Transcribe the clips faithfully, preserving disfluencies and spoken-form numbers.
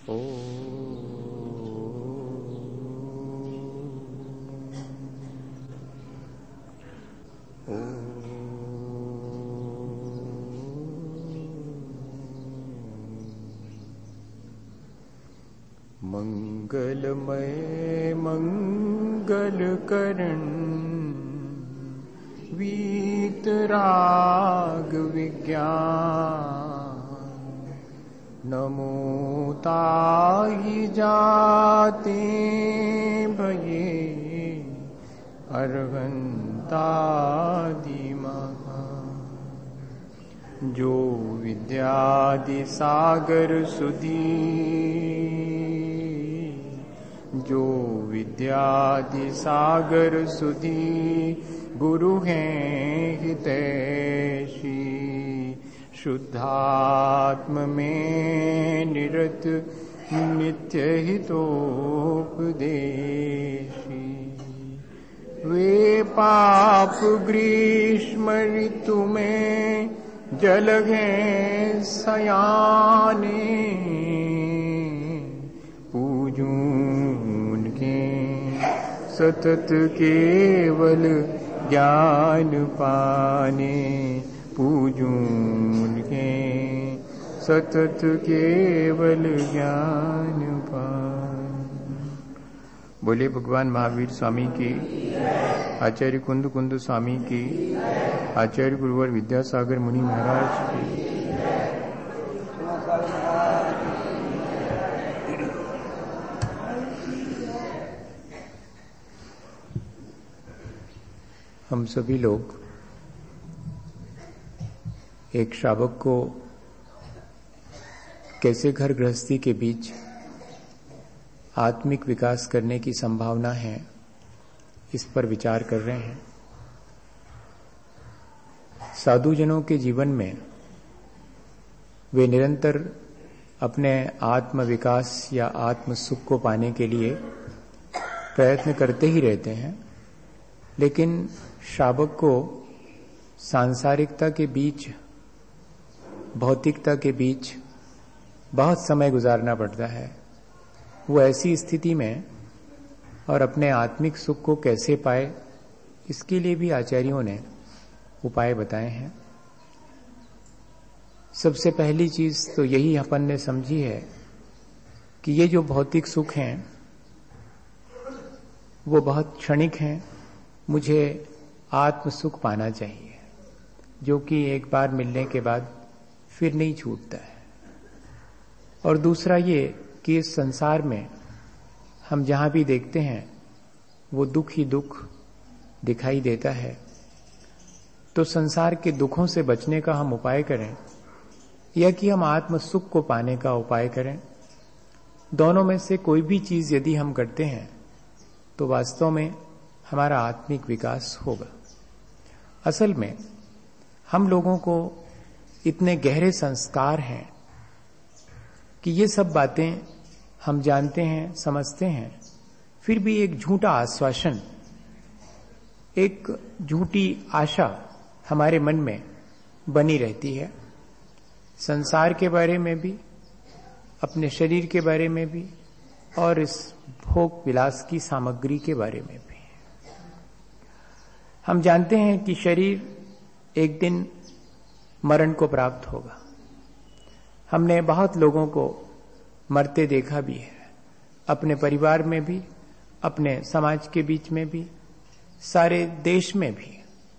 ओ मंगलमय मंगलकरण वीतराग विज्ञान नमो ताहि जाते भये अर्हंतादि महा जो विद्यादि सागर सुधी जो विद्यादि सागर सुधी गुरु हैं हितैषी शुद्धात्म में निरत नित्य हितोपदेशी वे पाप ग्रीष्म ऋतु में जल हैं सयाने पूजूं उनके सतत केवल ज्ञान पाने पूजूं उनके सतत केवल ज्ञान पाने। बोले भगवान महावीर स्वामी की, आचार्य कुंद कुंद स्वामी की, आचार्य गुरुवर विद्यासागर मुनि महाराज की। हम सभी लोग एक श्रावक को कैसे घर गृहस्थी के बीच आत्मिक विकास करने की संभावना है, इस पर विचार कर रहे हैं। साधुजनों के जीवन में वे निरंतर अपने आत्म विकास या आत्म सुख को पाने के लिए प्रयत्न करते ही रहते हैं, लेकिन श्रावक को सांसारिकता के बीच, भौतिकता के बीच बहुत समय गुजारना पड़ता है। वो ऐसी स्थिति में और अपने आत्मिक सुख को कैसे पाए, इसके लिए भी आचार्यों ने उपाय बताए हैं। सबसे पहली चीज तो यही अपन ने समझी है कि ये जो भौतिक सुख हैं वो बहुत क्षणिक हैं। मुझे आत्म सुख पाना चाहिए, जो कि एक बार मिलने के बाद फिर नहीं छूटता है। और दूसरा ये कि इस संसार में हम जहां भी देखते हैं वो दुख ही दुख दिखाई देता है। तो संसार के दुखों से बचने का हम उपाय करें या कि हम आत्म सुख को पाने का उपाय करें। दोनों में से कोई भी चीज यदि हम करते हैं तो वास्तव में हमारा आत्मिक विकास होगा। असल में हम लोगों को इतने गहरे संस्कार हैं कि ये सब बातें हम जानते हैं, समझते हैं, फिर भी एक झूठा आश्वासन, एक झूठी आशा हमारे मन में बनी रहती है। संसार के बारे में भी, अपने शरीर के बारे में भी, और इस भोग विलास की सामग्री के बारे में भी। हम जानते हैं कि शरीर एक दिन मरण को प्राप्त होगा। हमने बहुत लोगों को मरते देखा भी है, अपने परिवार में भी, अपने समाज के बीच में भी, सारे देश में भी।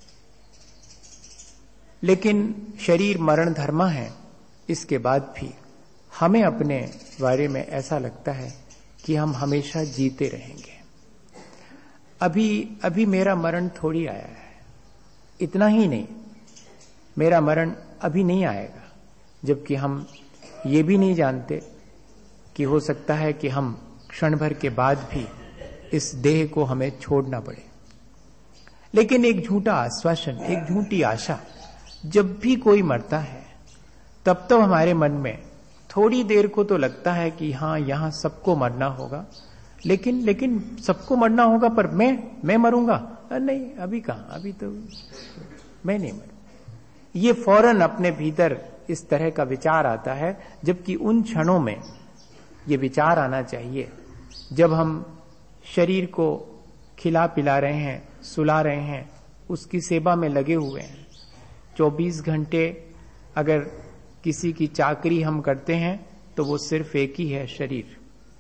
लेकिन शरीर मरण धर्मा है, इसके बाद भी हमें अपने बारे में ऐसा लगता है कि हम हमेशा जीते रहेंगे। अभी अभी मेरा मरण थोड़ी आया है, इतना ही नहीं, मेरा मरण अभी नहीं आएगा, जबकि हम ये भी नहीं जानते कि हो सकता है कि हम क्षण भर के बाद भी इस देह को हमें छोड़ना पड़े। लेकिन एक झूठा आश्वासन, एक झूठी आशा, जब भी कोई मरता है तब तो हमारे मन में थोड़ी देर को तो लगता है कि हाँ, यहां सबको मरना होगा, लेकिन लेकिन सबको मरना होगा, पर मैं मैं मरूंगा नहीं, अभी कहां, अभी तो मैं नहीं मरूं। ये फौरन अपने भीतर इस तरह का विचार आता है, जबकि उन क्षणों में ये विचार आना चाहिए जब हम शरीर को खिला पिला रहे हैं, सुला रहे हैं, उसकी सेवा में लगे हुए हैं। चौबीस घंटे अगर किसी की चाकरी हम करते हैं तो वो सिर्फ एक ही है, शरीर।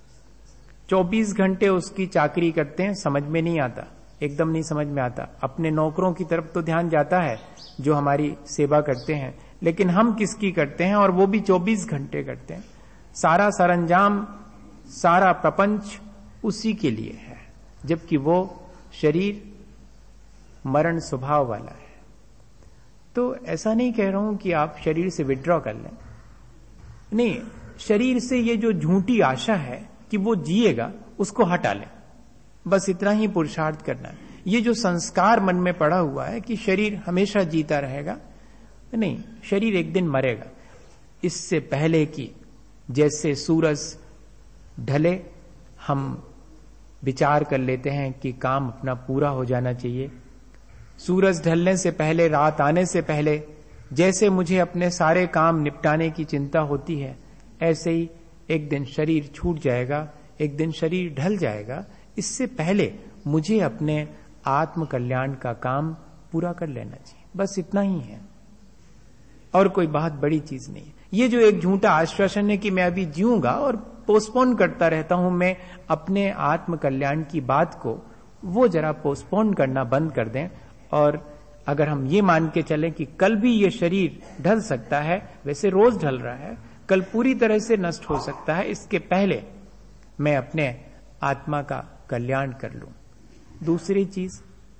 चौबीस घंटे उसकी चाकरी करते हैं, समझ में नहीं आता, एकदम नहीं समझ में आता। अपने नौकरों की तरफ तो ध्यान जाता है जो हमारी सेवा करते हैं, लेकिन हम किसकी करते हैं, और वो भी चौबीस घंटे करते हैं। सारा सरंजाम, सारा प्रपंच उसी के लिए है, जबकि वो शरीर मरण स्वभाव वाला है। तो ऐसा नहीं कह रहा हूं कि आप शरीर से विड्रॉ कर लें, नहीं, शरीर से ये जो झूठी आशा है कि वो जिएगा, उसको हटा लें, बस इतना ही पुरुषार्थ करना है। ये जो संस्कार मन में पड़ा हुआ है कि शरीर हमेशा जीता रहेगा, नहीं, शरीर एक दिन मरेगा। इससे पहले कि जैसे सूरज ढले हम विचार कर लेते हैं कि काम अपना पूरा हो जाना चाहिए। सूरज ढलने से पहले, रात आने से पहले जैसे मुझे अपने सारे काम निपटाने की चिंता होती है, ऐसे ही एक दिन शरीर छूट जाएगा, एक दिन शरीर ढल जाएगा। इससे पहले मुझे अपने आत्म कल्याण का काम पूरा कर लेना चाहिए, बस इतना ही है, और कोई बहुत बड़ी चीज नहीं है। ये जो एक झूठा आश्वासन है कि मैं अभी जीऊंगा और पोस्टपोन करता रहता हूं मैं अपने आत्म कल्याण की बात को, वो जरा पोस्टपोन करना बंद कर दें। और अगर हम ये मान के चलें कि कल भी ये शरीर ढल सकता है, वैसे रोज ढल रहा है, कल पूरी तरह से नष्ट हो सकता है, इसके पहले मैं अपने आत्मा का कल्याण कर लूं। दूसरी चीज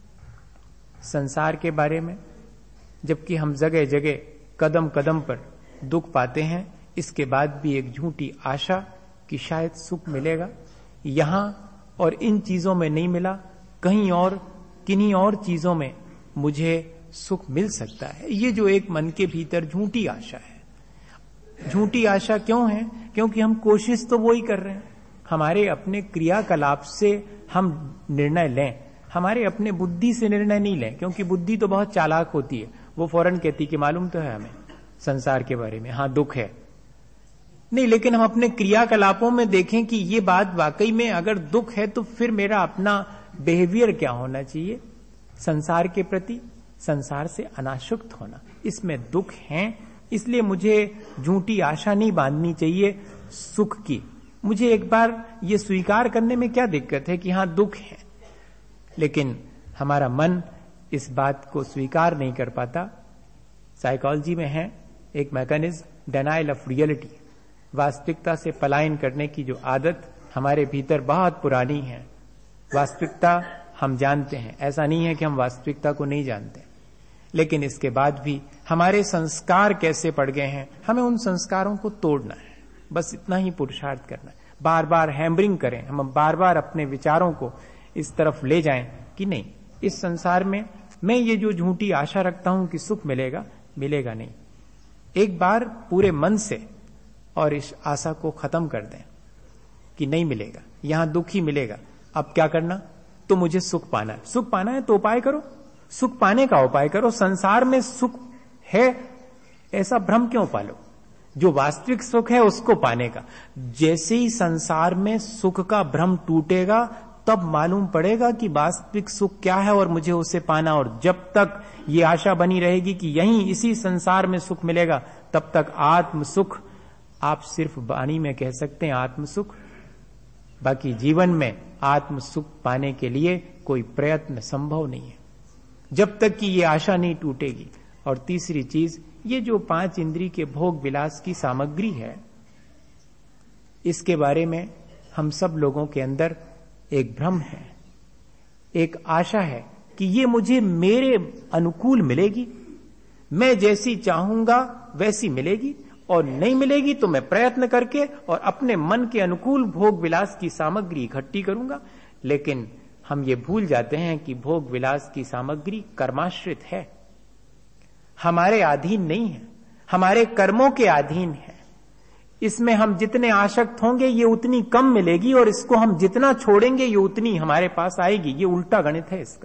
संसार के बारे में, जबकि हम जगह जगह कदम कदम पर दुख पाते हैं, इसके बाद भी एक झूठी आशा कि शायद सुख मिलेगा, यहां और इन चीजों में नहीं मिला, कहीं और किन्हीं और चीजों में मुझे सुख मिल सकता है। ये जो एक मन के भीतर झूठी आशा है। झूठी आशा क्यों है? क्योंकि हम कोशिश तो वो ही कर रहे हैं, हमारे अपने क्रियाकलाप से हम निर्णय लें, हमारे अपने बुद्धि से निर्णय नहीं लें, क्योंकि बुद्धि तो बहुत चालाक होती है, वो फौरन कहती कि मालूम तो है हमें संसार के बारे में, हाँ दुख है, नहीं, लेकिन हम अपने क्रियाकलापों में देखें कि ये बात वाकई में अगर दुख है तो फिर मेरा अपना बिहेवियर क्या होना चाहिए संसार के प्रति, संसार से अनासक्त होना। इसमें दुख है, इसलिए मुझे झूठी आशा नहीं बांधनी चाहिए सुख की। मुझे एक बार ये स्वीकार करने में क्या दिक्कत है कि हाँ दुख है, लेकिन हमारा मन इस बात को स्वीकार नहीं कर पाता। साइकोलॉजी में है एक मैकेनिज्म, डिनायल ऑफ रियलिटी, वास्तविकता से पलायन करने की जो आदत हमारे भीतर बहुत पुरानी है। वास्तविकता हम जानते हैं, ऐसा नहीं है कि हम वास्तविकता को नहीं जानते, लेकिन इसके बाद भी हमारे संस्कार कैसे पड़ गए हैं, हमें उन संस्कारों को तोड़ना है, बस इतना ही पुरुषार्थ करना है। बार बार हैमरिंग करें, हम बार बार अपने विचारों को इस तरफ ले जाएं कि नहीं, इस संसार में मैं ये जो झूठी आशा रखता हूं कि सुख मिलेगा, मिलेगा नहीं। एक बार पूरे मन से और इस आशा को खत्म कर दें कि नहीं मिलेगा, यहां दुख ही मिलेगा। अब क्या करना, तो मुझे सुख पाना है, सुख पाना है तो उपाय करो, सुख पाने का उपाय करो। संसार में सुख है ऐसा भ्रम क्यों पालो, जो वास्तविक सुख है उसको पाने का। जैसे ही संसार में सुख का भ्रम टूटेगा तब मालूम पड़ेगा कि वास्तविक सुख क्या है और मुझे उसे पाना। और जब तक ये आशा बनी रहेगी कि यहीं इसी संसार में सुख मिलेगा, तब तक आत्म सुख आप सिर्फ वाणी में कह सकते हैं आत्म सुख, बाकी जीवन में आत्म सुख पाने के लिए कोई प्रयत्न संभव नहीं है जब तक कि ये आशा नहीं टूटेगी। और तीसरी चीज, ये जो पांच इंद्री के भोग विलास की सामग्री है, इसके बारे में हम सब लोगों के अंदर एक भ्रम है, एक आशा है कि ये मुझे मेरे अनुकूल मिलेगी, मैं जैसी चाहूंगा वैसी मिलेगी, और नहीं मिलेगी तो मैं प्रयत्न करके और अपने मन के अनुकूल भोग विलास की सामग्री इकट्ठी करूंगा। लेकिन हम ये भूल जाते हैं कि भोग विलास की सामग्री कर्माश्रित है, हमारे अधीन नहीं है, हमारे कर्मों के अधीन है। इसमें हम जितने आसक्त होंगे ये उतनी कम मिलेगी, और इसको हम जितना छोड़ेंगे ये उतनी हमारे पास आएगी। ये उल्टा गणित है इसका,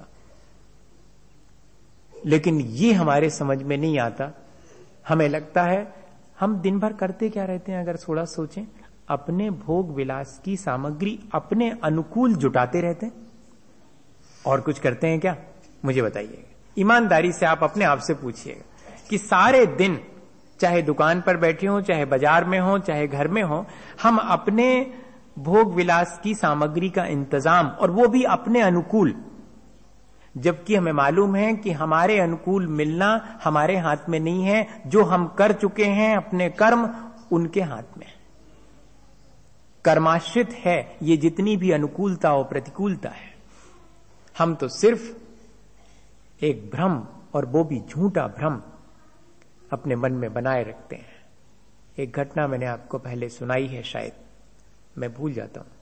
लेकिन ये हमारे समझ में नहीं आता। हमें लगता है हम दिन भर करते क्या रहते हैं, अगर थोड़ा सोचें, अपने भोग विलास की सामग्री अपने अनुकूल जुटाते रहते हैं? और कुछ करते हैं क्या? मुझे बताइएगा, ईमानदारी से आप अपने आप से पूछिएगा कि सारे दिन, चाहे दुकान पर बैठे हो, चाहे बाजार में हो, चाहे घर में हो, हम अपने भोग विलास की सामग्री का इंतजाम, और वो भी अपने अनुकूल, जबकि हमें मालूम है कि हमारे अनुकूल मिलना हमारे हाथ में नहीं है। जो हम कर चुके हैं अपने कर्म, उनके हाथ में है। कर्माश्रित है ये जितनी भी अनुकूलता और प्रतिकूलता है। हम तो सिर्फ एक भ्रम, और वो भी झूठा भ्रम, अपने मन में बनाए रखते हैं। एक घटना मैंने आपको पहले सुनाई है, शायद मैं भूल जाता हूं।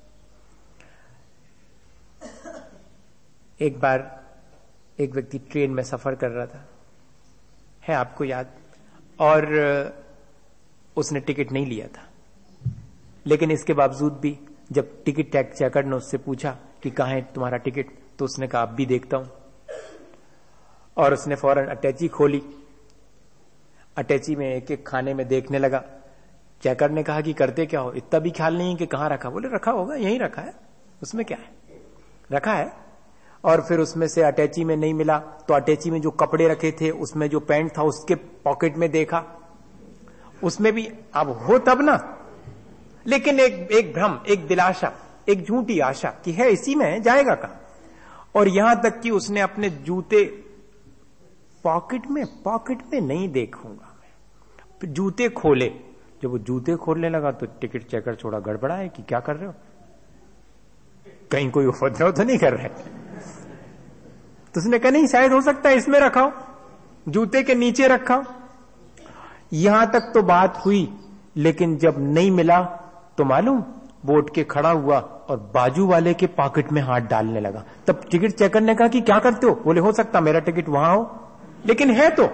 एक बार एक व्यक्ति ट्रेन में सफर कर रहा था, है आपको याद, और उसने टिकट नहीं लिया था। लेकिन इसके बावजूद भी जब टिकट टैग चेकर ने उससे पूछा कि कहाँ है तुम्हारा टिकट, तो उसने कहा अब भी देखता हूं, और उसने फौरन अटैची खोली। अटैची में एक एक खाने में देखने लगा। चेकर ने कहा कि करते क्या हो, इतना भी ख्याल नहीं है कि कहाँ रखा? बोले रखा होगा, यहीं रखा है, उसमें क्या है, रखा है। और फिर उसमें से अटैची में नहीं मिला तो अटैची में जो कपड़े रखे थे, उसमें जो पैंट था उसके पॉकेट में देखा, उसमें भी अब हो तब ना। लेकिन एक एक भ्रम, एक दिलासा, एक झूठी आशा कि है इसी में, जाएगा कहां। और यहां तक कि उसने अपने जूते पॉकेट में पॉकेट में नहीं देखूंगा मैं, जूते खोले। जब वो जूते खोलने लगा तो टिकट चेकर छोड़ा गड़बड़ा है कि क्या कर रहे हो, कहीं कोई उपद्रव तो नहीं कर रहे। तो उसने कहा नहीं, शायद हो सकता है इसमें रखा हो, जूते के नीचे रखा हो। यहां तक तो बात हुई, लेकिन जब नहीं मिला तो मालूम, वो उठ के खड़ा हुआ और बाजू वाले के पॉकेट में हाथ डालने लगा। तब टिकट चेकर ने कहा कि क्या करते हो? बोले हो सकता मेरा टिकट वहां हो, लेकिन है तो।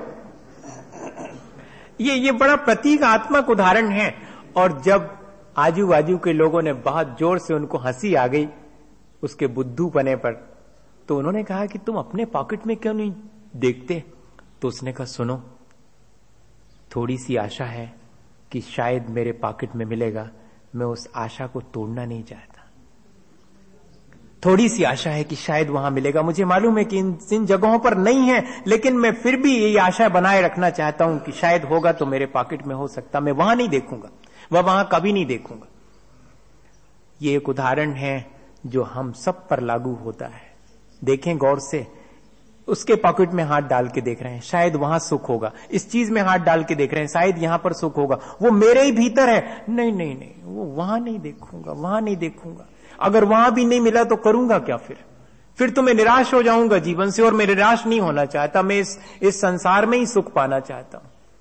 ये ये बड़ा प्रतीकात्मक उदाहरण है। और जब आजू बाजू के लोगों ने बहुत जोर से, उनको हंसी आ गई उसके बुद्धूपने पर, तो उन्होंने कहा कि तुम अपने पॉकेट में क्यों नहीं देखते? तो उसने कहा सुनो, थोड़ी सी आशा है कि शायद मेरे पॉकेट में मिलेगा, मैं उस आशा को तोड़ना नहीं चाहता। थोड़ी सी आशा है कि शायद वहां मिलेगा, मुझे मालूम है कि इन इन जगहों पर नहीं है, लेकिन मैं फिर भी ये आशा बनाए रखना चाहता हूं कि शायद होगा तो मेरे पॉकेट में हो सकता। मैं वहां नहीं देखूंगा, वह वहां कभी नहीं देखूंगा। ये एक उदाहरण है जो हम सब पर लागू होता है। देखें गौर से, उसके पॉकेट में हाथ डाल के देख रहे हैं, शायद वहां सुख होगा। इस चीज में हाथ डाल के देख रहे हैं, शायद यहां पर सुख होगा। वो मेरे ही भीतर है, नहीं नहीं नहीं, वो वहां नहीं देखूंगा, वहां नहीं देखूंगा। अगर वहां भी नहीं मिला तो करूंगा क्या फिर? फिर तो मैं निराश हो जाऊंगा जीवन से, और मैं निराश नहीं होना चाहता। मैं इस इस संसार में ही सुख पाना चाहता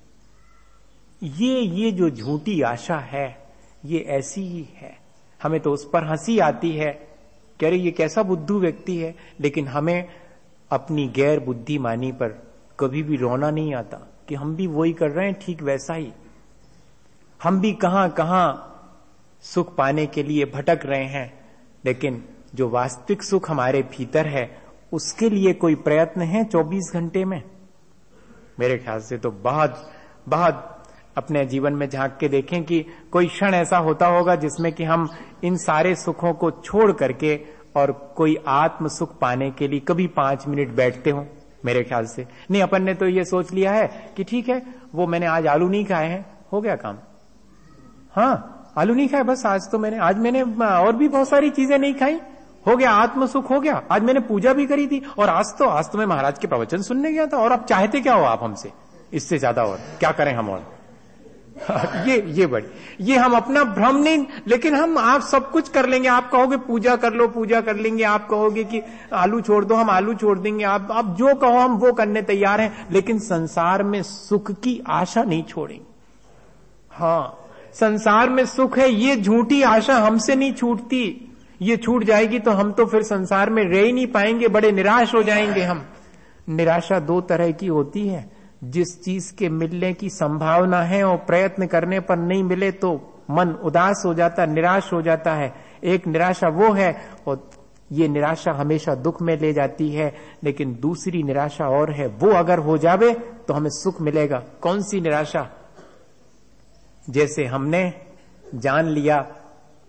हूं। ये ये जो झूठी आशा है, ये ऐसी ही है। हमें तो उस पर हंसी आती है, कह रहे ये कैसा बुद्धू व्यक्ति है, लेकिन हमें अपनी गैर बुद्धिमानी पर कभी भी रोना नहीं आता कि हम भी वही कर रहे हैं, ठीक वैसा ही। हम भी कहां कहां सुख पाने के लिए भटक रहे हैं, लेकिन जो वास्तविक सुख हमारे भीतर है, उसके लिए कोई प्रयत्न है चौबीस घंटे में? मेरे ख्याल से तो बहुत बहुत अपने जीवन में झांक के देखें कि कोई क्षण ऐसा होता होगा जिसमें कि हम इन सारे सुखों को छोड़ करके और कोई आत्म सुख पाने के लिए कभी पांच मिनट बैठते हो। मेरे ख्याल से नहीं। अपन ने तो ये सोच लिया है कि ठीक है, वो मैंने आज आलू नहीं खाए हैं, हो गया काम। हाँ, आलू नहीं खाए, बस आज तो मैंने आज मैंने और भी बहुत सारी चीजें नहीं खाई, हो गया, आत्म सुख हो गया। आज मैंने पूजा भी करी थी, और आज तो आज तो मैं महाराज के प्रवचन सुनने गया था। और आप चाहते क्या हो आप हमसे? इससे ज्यादा और क्या करें हम? और ये ये बड़ी ये हम अपना भ्रम नहीं, लेकिन हम आप सब कुछ कर लेंगे। आप कहोगे पूजा कर लो, पूजा कर लेंगे। आप कहोगे कि आलू छोड़ दो, हम आलू छोड़ देंगे। आप आप जो कहो हम वो करने तैयार हैं, लेकिन संसार में सुख की आशा नहीं छोड़ेंगे। हाँ, संसार में सुख है, ये झूठी आशा हमसे नहीं छूटती। ये छूट जाएगी तो हम तो फिर संसार में रह ही नहीं पाएंगे, बड़े निराश हो जाएंगे हम। निराशा दो तरह की होती है, जिस चीज के मिलने की संभावना है और प्रयत्न करने पर नहीं मिले तो मन उदास हो जाता, निराश हो जाता है। एक निराशा वो है, और ये निराशा हमेशा दुख में ले जाती है। लेकिन दूसरी निराशा और है, वो अगर हो जावे तो हमें सुख मिलेगा। कौन सी निराशा? जैसे हमने जान लिया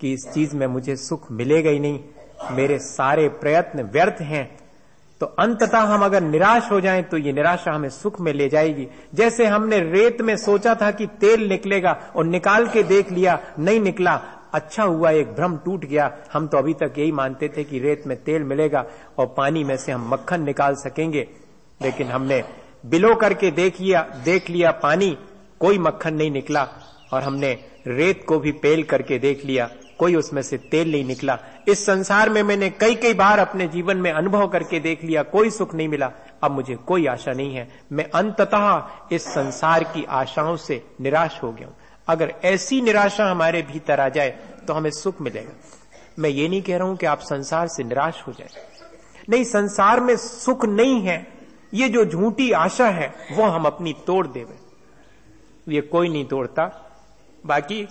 कि इस चीज में मुझे सुख मिलेगा ही नहीं, मेरे सारे प्रयत्न व्यर्थ हैं, तो अंततः हम अगर निराश हो जाएं तो ये निराशा हमें सुख में ले जाएगी। जैसे हमने रेत में सोचा था कि तेल निकलेगा और निकाल के देख लिया, नहीं निकला, अच्छा हुआ, एक भ्रम टूट गया। हम तो अभी तक यही मानते थे कि रेत में तेल मिलेगा और पानी में से हम मक्खन निकाल सकेंगे, लेकिन हमने बिलो करके देख लिया देख लिया पानी, कोई मक्खन नहीं निकला, और हमने रेत को भी पेल करके देख लिया, कोई उसमें से तेल नहीं निकला। इस संसार में मैंने कई कई बार अपने जीवन में अनुभव करके देख लिया, कोई सुख नहीं मिला। अब मुझे कोई आशा नहीं है, मैं अंततः इस संसार की आशाओं से निराश हो गया हूं। अगर ऐसी निराशा हमारे भीतर आ जाए तो हमें सुख मिलेगा। मैं ये नहीं कह रहा हूं कि आप संसार से निराश हो जाए, नहीं, संसार में सुख नहीं है, ये जो झूठी आशा है वो हम अपनी तोड़ देवे, ये कोई नहीं तोड़ता। बाकी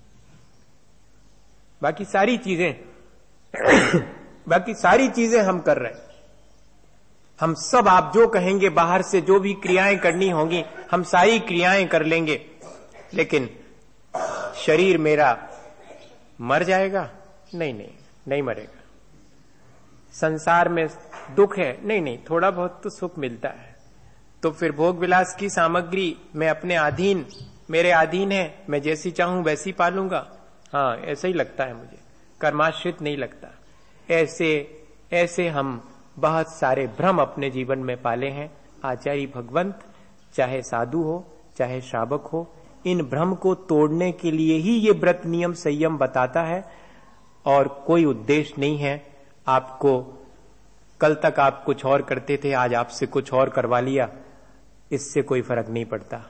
बाकी सारी चीजें बाकी सारी चीजें हम कर रहे हैं, हम सब, आप जो कहेंगे, बाहर से जो भी क्रियाएं करनी होंगी हम सारी क्रियाएं कर लेंगे, लेकिन शरीर मेरा मर जाएगा? नहीं नहीं नहीं मरेगा। संसार में दुख है? नहीं नहीं, थोड़ा बहुत तो सुख मिलता है। तो फिर भोग विलास की सामग्री मैं अपने अधीन, मेरे अधीन है, मैं जैसी चाहूं वैसी पालूंगा? हाँ, ऐसा ही लगता है मुझे, कर्माश्रित नहीं लगता। ऐसे ऐसे हम बहुत सारे भ्रम अपने जीवन में पाले हैं। आचार्य भगवंत, चाहे साधु हो चाहे श्रावक हो, इन भ्रम को तोड़ने के लिए ही ये व्रत नियम संयम बताता है, और कोई उद्देश्य नहीं है आपको। कल तक आप कुछ और करते थे, आज आपसे कुछ और करवा लिया, इससे कोई फर्क नहीं पड़ता।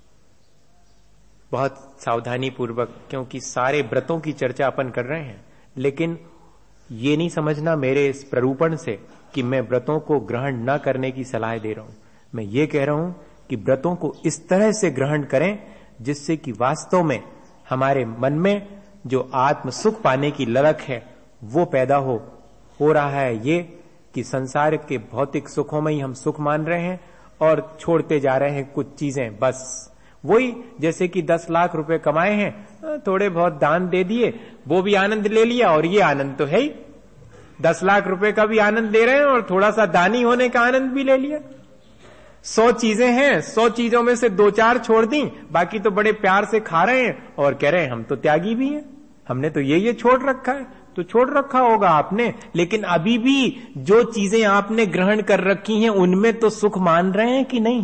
बहुत सावधानी पूर्वक, क्योंकि सारे व्रतों की चर्चा अपन कर रहे हैं, लेकिन ये नहीं समझना मेरे इस प्ररूपण से कि मैं व्रतों को ग्रहण न करने की सलाह दे रहा हूं। मैं ये कह रहा हूं कि व्रतों को इस तरह से ग्रहण करें जिससे कि वास्तव में हमारे मन में जो आत्म सुख पाने की ललक है वो पैदा हो हो रहा है। ये कि संसार के भौतिक सुखों में ही हम सुख मान रहे हैं और छोड़ते जा रहे हैं कुछ चीजें। बस वही, जैसे कि दस लाख रुपए कमाए हैं, थोड़े बहुत दान दे दिए, वो भी आनंद ले लिया, और ये आनंद तो है ही, दस लाख रुपए का भी आनंद ले रहे हैं और थोड़ा सा दानी होने का आनंद भी ले लिया। सौ चीजें हैं, सौ चीजों में से दो चार छोड़ दी, बाकी तो बड़े प्यार से खा रहे हैं और कह रहे हैं हम तो त्यागी भी हैं, हमने तो ये ये छोड़ रखा है। तो छोड़ रखा होगा आपने, लेकिन अभी भी जो चीजें आपने ग्रहण कर रखी हैं उनमें तो सुख मान रहे हैं कि नहीं?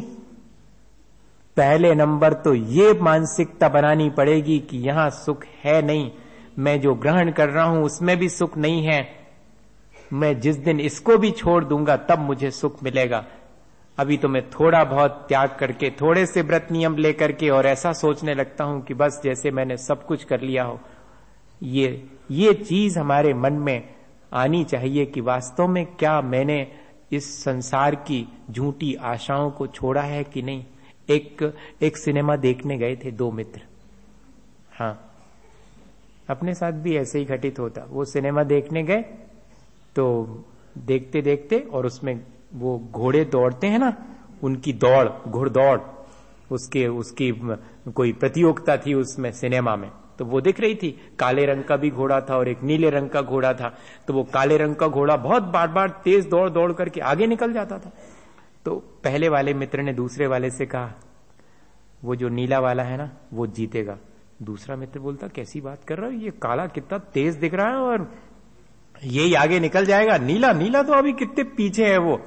पहले नंबर तो ये मानसिकता बनानी पड़ेगी कि यहां सुख है नहीं, मैं जो ग्रहण कर रहा हूं उसमें भी सुख नहीं है, मैं जिस दिन इसको भी छोड़ दूंगा तब मुझे सुख मिलेगा। अभी तो मैं थोड़ा बहुत त्याग करके, थोड़े से व्रत नियम लेकर के और ऐसा सोचने लगता हूं कि बस जैसे मैंने सब कुछ कर लिया हो। ये ये चीज हमारे मन में आनी चाहिए कि वास्तव में क्या मैंने इस संसार की झूठी आशाओं को छोड़ा है कि नहीं। एक एक सिनेमा देखने गए थे दो मित्र, हाँ, अपने साथ भी ऐसे ही घटित होता। वो सिनेमा देखने गए तो देखते देखते, और उसमें वो घोड़े दौड़ते हैं ना, उनकी दौड़, घुड़दौड़, उसके उसकी कोई प्रतियोगिता थी उसमें सिनेमा में, तो वो दिख रही थी। काले रंग का भी घोड़ा था और एक नीले रंग का घोड़ा था। तो वो काले रंग का घोड़ा बहुत बार बार तेज दौड़ दौड़ करके आगे निकल जाता था। तो पहले वाले मित्र ने दूसरे वाले से कहा, वो जो नीला वाला है ना वो जीतेगा। दूसरा मित्र बोलता, कैसी बात कर रहा हो, ये काला कितना तेज दिख रहा है और यही आगे निकल जाएगा, नीला नीला तो अभी कितने पीछे है वो।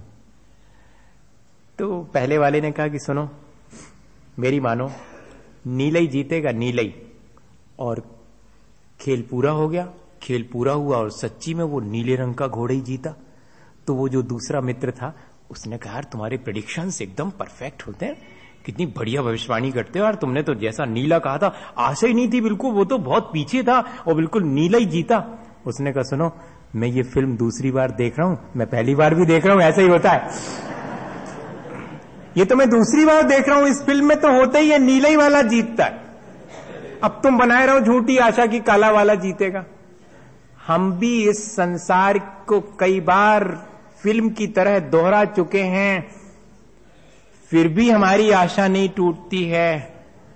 तो पहले वाले ने कहा कि सुनो मेरी मानो, नीला ही जीतेगा, नीला ही। और खेल पूरा हो गया, खेल पूरा हुआ और सच्ची में वो नीले रंग का घोड़ा ही जीता। तो वो जो दूसरा मित्र था उसने कहा, यार तुम्हारे प्रेडिक्शंस एकदम परफेक्ट होते हैं, कितनी बढ़िया भविष्यवाणी करते हो यार, तुमने तो जैसा नीला कहा था आशा ही नहीं थी बिल्कुल, वो तो बहुत पीछे था और बिल्कुल नीला ही जीता। उसने कहा, सुनो मैं ये फिल्म दूसरी बार देख रहा हूं, मैं पहली बार भी देख रहा हूं, ऐसा ही होता है, ये तो मैं दूसरी बार देख रहा हूं, इस फिल्म में तो होता ही है नीला ही वाला जीतता है। अब तुम बनाए रहो झूठी आशा की काला वाला जीतेगा। हम भी इस संसार को कई बार फिल्म की तरह दोहरा चुके हैं, फिर भी हमारी आशा नहीं टूटती है,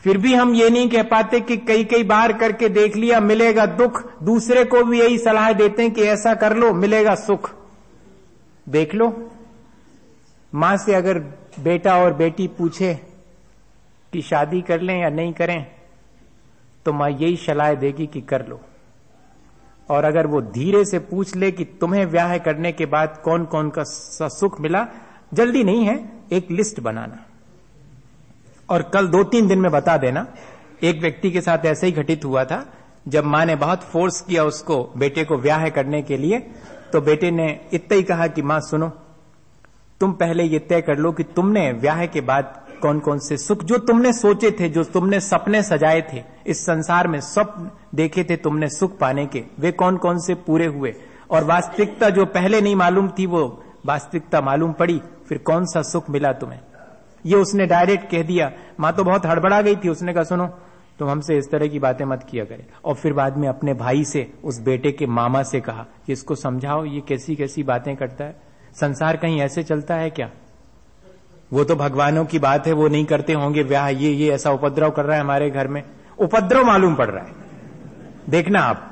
फिर भी हम ये नहीं कह पाते कि कई कई बार करके देख लिया मिलेगा दुख, दूसरे को भी यही सलाह देते हैं कि ऐसा कर लो मिलेगा सुख। देख लो, मां से अगर बेटा और बेटी पूछे कि शादी कर लें या नहीं करें, तो मां यही सलाह देगी कि कर लो। और अगर वो धीरे से पूछ ले कि तुम्हें ब्याह करने के बाद कौन कौन का सुख मिला, जल्दी नहीं है, एक लिस्ट बनाना और कल दो तीन दिन में बता देना। एक व्यक्ति के साथ ऐसे ही घटित हुआ था, जब मां ने बहुत फोर्स किया उसको बेटे को ब्याह करने के लिए, तो बेटे ने इतना ही कहा कि मां सुनो, तुम पहले ये तय कर लो कि तुमने ब्याह के बाद कौन कौन से सुख जो तुमने सोचे थे, जो तुमने सपने सजाए थे, इस संसार में स्वप्न देखे थे तुमने सुख पाने के, वे कौन कौन से पूरे हुए, और वास्तविकता जो पहले नहीं मालूम थी वो वास्तविकता मालूम पड़ी, फिर कौन सा सुख मिला तुम्हें। ये उसने डायरेक्ट कह दिया। मां तो बहुत हड़बड़ा गई थी, उसने कहा सुनो तुम हमसे इस तरह की बातें मत किया करे। और फिर बाद में अपने भाई से, उस बेटे के मामा से कहा कि इसको समझाओ, ये कैसी कैसी बातें करता है, संसार कहीं ऐसे चलता है क्या, वो तो भगवानों की बात है, वो नहीं करते होंगे ब्याह, ये ये ऐसा उपद्रव कर रहा है हमारे घर में, उपद्रव मालूम पड़ रहा है, देखना आप।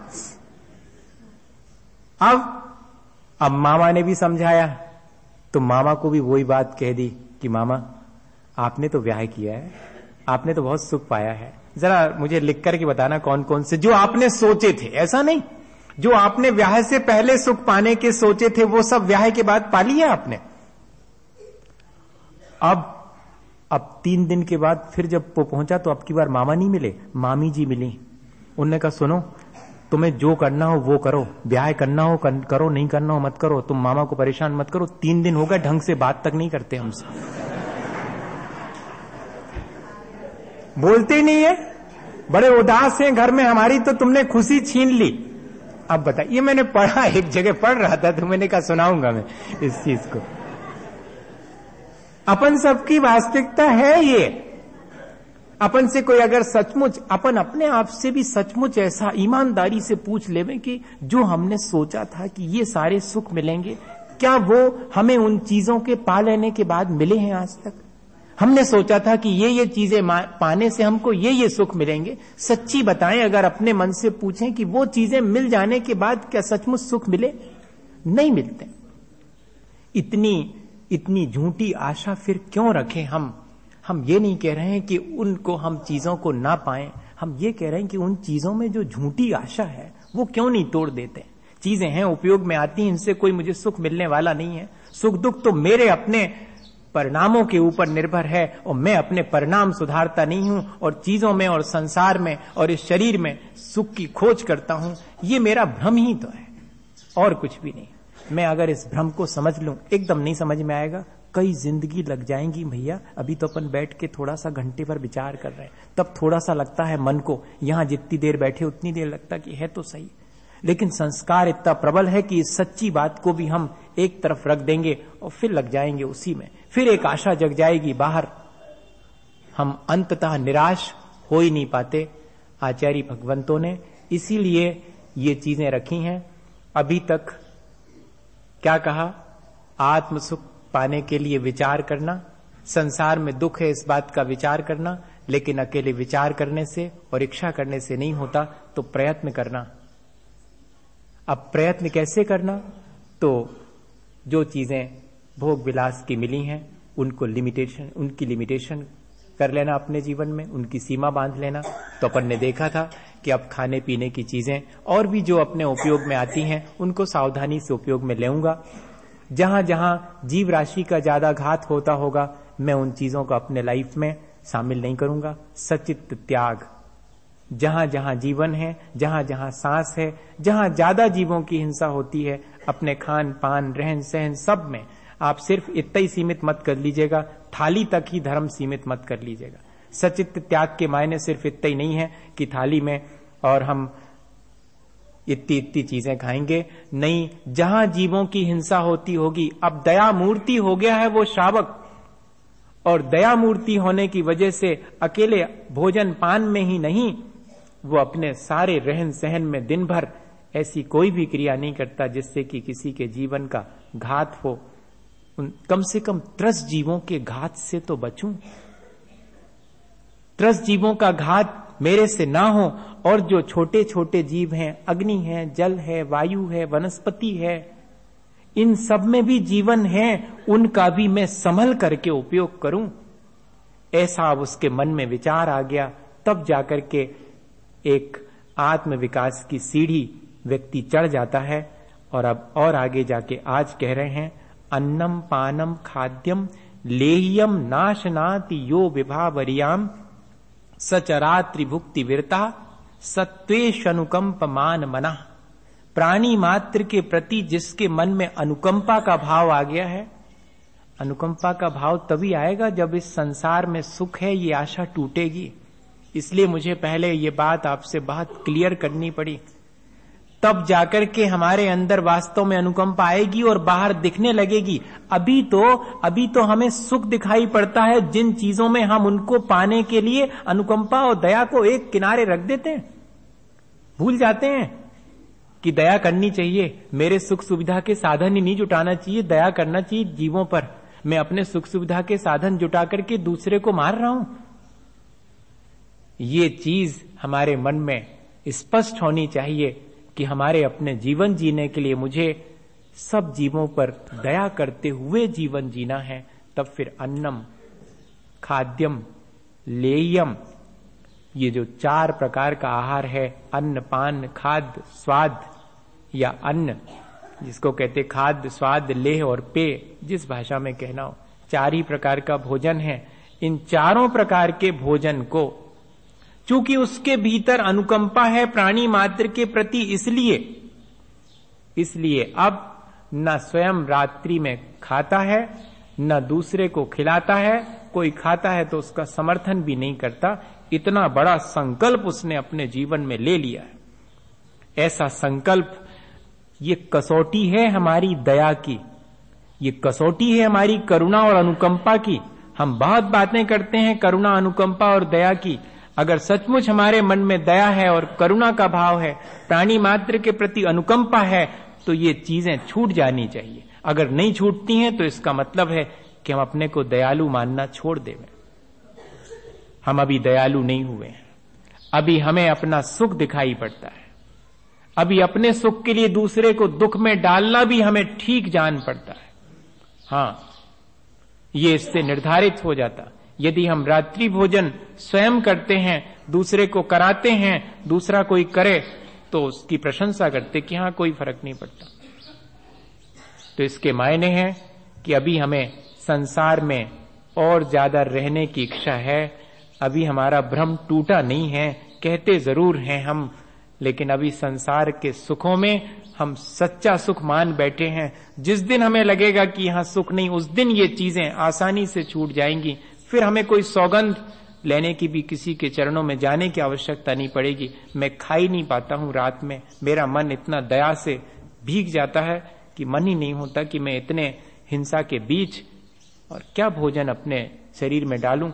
अब अब मामा ने भी समझाया, तो मामा को भी वही बात कह दी कि मामा आपने तो ब्याह किया है, आपने तो बहुत सुख पाया है, जरा मुझे लिख करके बताना कौन कौन से जो आपने सोचे थे, ऐसा नहीं जो आपने ब्याह से पहले सुख पाने के सोचे थे वो सब ब्याह के बाद पा लिया आपने। अब अब तीन दिन के बाद फिर जब वो पहुंचा तो अब की बार मामा नहीं मिले, मामी जी मिली। उन्होंने कहा सुनो तुम्हें जो करना हो वो करो, ब्याह करना हो करो, नहीं करना हो मत करो, तुम मामा को परेशान मत करो। तीन दिन हो गए ढंग से बात तक नहीं करते हमसे, बोलते नहीं है, बड़े उदास हैं घर में, हमारी तो तुमने खुशी छीन ली। अब बताइए, मैंने पढ़ा, एक जगह पढ़ रहा था तो मैंने कहा सुनाऊंगा मैं इस चीज को। अपन सबकी वास्तविकता है ये। अपन से कोई अगर सचमुच, अपन अपने आप से भी सचमुच ऐसा ईमानदारी से पूछ लेवे कि जो हमने सोचा था कि ये सारे सुख मिलेंगे, क्या वो हमें उन चीजों के पा लेने के बाद मिले हैं आज तक? हमने सोचा था कि ये ये चीजें पाने से हमको ये ये सुख मिलेंगे, सच्ची बताएं अगर अपने मन से पूछें कि वो चीजें मिल जाने के बाद क्या सचमुच सुख मिले? नहीं मिलते। इतनी इतनी झूठी आशा फिर क्यों रखें हम? हम ये नहीं कह रहे हैं कि उनको हम चीजों को ना पाएं, हम ये कह रहे हैं कि उन चीजों में जो झूठी आशा है वो क्यों नहीं तोड़ देते? चीजें हैं, उपयोग में आती हैं, इनसे कोई मुझे सुख मिलने वाला नहीं है। सुख दुख तो मेरे अपने परिणामों के ऊपर निर्भर है और मैं अपने परिणाम सुधारता नहीं हूं और चीजों में और संसार में और इस शरीर में सुख की खोज करता हूं। ये मेरा भ्रम ही तो है और कुछ भी नहीं। मैं अगर इस भ्रम को समझ लूं, एकदम नहीं समझ में आएगा, कई जिंदगी लग जाएंगी भैया। अभी तो अपन बैठ के थोड़ा सा घंटे पर विचार कर रहे हैं, तब थोड़ा सा लगता है मन को, यहां जितनी देर बैठे उतनी देर लगता कि है तो सही, लेकिन संस्कार इतना प्रबल है कि इस सच्ची बात को भी हम एक तरफ रख देंगे और फिर लग जाएंगे उसी में, फिर एक आशा जग जाएगी बाहर। हम अंततः निराश हो ही नहीं पाते। आचार्य भगवंतों ने इसीलिए ये चीजें रखी हैं। अभी तक क्या कहा? आत्म सुख पाने के लिए विचार करना, संसार में दुख है इस बात का विचार करना, लेकिन अकेले विचार करने से और इच्छा करने से नहीं होता, तो प्रयत्न करना। अब प्रयत्न कैसे करना? तो जो चीजें भोग विलास की मिली हैं उनको लिमिटेशन, उनकी लिमिटेशन कर लेना अपने जीवन में, उनकी सीमा बांध लेना। तो अपन ने देखा था कि अब खाने पीने की चीजें और भी जो अपने उपयोग में आती हैं उनको सावधानी से उपयोग में लेऊंगा। जहां जहां जीव राशि का ज्यादा घात होता होगा मैं उन चीजों को अपने लाइफ में शामिल नहीं करूंगा। सचित त्याग। जहां जहां जीवन है, जहां जहां सांस है, जहां ज्यादा जीवों की हिंसा होती है, अपने खान पान रहन सहन सब में आप सिर्फ इतना ही सीमित मत कर लीजिएगा, थाली तक ही धर्म सीमित मत कर लीजिएगा। सचित त्याग के मायने सिर्फ इतना ही नहीं है कि थाली में और हम इतनी इतनी चीजें खाएंगे, नहीं, जहां जीवों की हिंसा होती होगी। अब दया मूर्ति हो गया है वो श्रावक, और दया मूर्ति होने की वजह से अकेले भोजन पान में ही नहीं, वो अपने सारे रहन सहन में दिन भर ऐसी कोई भी क्रिया नहीं करता जिससे कि किसी के जीवन का घात हो। उन कम से कम त्रस जीवों के घात से तो बचूं। त्रस्त जीवों का घात मेरे से ना हो, और जो छोटे छोटे जीव हैं, अग्नि है, जल है, वायु है, वनस्पति है, इन सब में भी जीवन है, उनका भी मैं संभल करके उपयोग करूं। ऐसा अब उसके मन में विचार आ गया। तब जाकर के एक आत्म विकास की सीढ़ी व्यक्ति चढ़ जाता है। और अब और आगे जाके आज कह रहे हैं, अन्नम पानम खाद्यम लेह्यम नाशनाति यो विभावरियाम सचरा त्रिभुक्ति विरता सत्वेश अनुकंप मान मना। प्राणी मात्र के प्रति जिसके मन में अनुकंपा का भाव आ गया है, अनुकंपा का भाव तभी आएगा जब इस संसार में सुख है ये आशा टूटेगी। इसलिए मुझे पहले ये बात आपसे बहुत क्लियर करनी पड़ी, तब जाकर के हमारे अंदर वास्तव में अनुकंपा आएगी और बाहर दिखने लगेगी। अभी तो अभी तो हमें सुख दिखाई पड़ता है, जिन चीजों में हम उनको पाने के लिए अनुकंपा और दया को एक किनारे रख देते हैं, भूल जाते हैं कि दया करनी चाहिए। मेरे सुख सुविधा के साधन ही नहीं जुटाना चाहिए, दया करना चाहिए जीवों पर। मैं अपने सुख सुविधा के साधन जुटा करके दूसरे को मार रहा हूं। ये चीज हमारे मन में स्पष्ट होनी चाहिए कि हमारे अपने जीवन जीने के लिए मुझे सब जीवों पर दया करते हुए जीवन जीना है। तब फिर अन्नम, खाद्यम, लेयम, ये जो चार प्रकार का आहार है, अन्न, पान, खाद्य, स्वाद या अन्न, जिसको कहते खाद्य, स्वाद, लेह और पेय, जिस भाषा में कहना हो, चार ही प्रकार का भोजन है। इन चारों प्रकार के भोजन को, चूंकि उसके भीतर अनुकंपा है प्राणी मात्र के प्रति, इसलिए इसलिए अब न स्वयं रात्रि में खाता है, न दूसरे को खिलाता है। कोई खाता है तो उसका समर्थन भी नहीं करता। इतना बड़ा संकल्प उसने अपने जीवन में ले लिया है। ऐसा संकल्प, ये कसौटी है हमारी दया की, ये कसौटी है हमारी करुणा और अनुकंपा की। हम बहुत बातें करते हैं करुणा, अनुकंपा और दया की। अगर सचमुच हमारे मन में दया है और करुणा का भाव है, प्राणी मात्र के प्रति अनुकंपा है, तो ये चीजें छूट जानी चाहिए। अगर नहीं छूटती हैं तो इसका मतलब है कि हम अपने को दयालु मानना छोड़ देंगे। हम अभी दयालु नहीं हुए हैं। अभी हमें अपना सुख दिखाई पड़ता है। अभी अपने सुख के लिए दूसरे को दुख में डालना भी हमें ठीक जान पड़ता है। हाँ, ये इससे निर्धारित हो जाता। यदि हम रात्रि भोजन स्वयं करते हैं, दूसरे को कराते हैं, दूसरा कोई करे तो उसकी प्रशंसा करते कि हाँ कोई फर्क नहीं पड़ता, तो इसके मायने हैं कि अभी हमें संसार में और ज्यादा रहने की इच्छा है। अभी हमारा भ्रम टूटा नहीं है। कहते जरूर हैं हम, लेकिन अभी संसार के सुखों में हम सच्चा सुख मान बैठे हैं। जिस दिन हमें लगेगा कि यहां सुख नहीं, उस दिन ये चीजें आसानी से छूट जाएंगी। फिर हमें कोई सौगंध लेने की भी, किसी के चरणों में जाने की आवश्यकता नहीं पड़ेगी। मैं खा ही नहीं पाता हूं रात में, मेरा मन इतना दया से भीग जाता है कि मन ही नहीं होता कि मैं इतने हिंसा के बीच और क्या भोजन अपने शरीर में डालूं,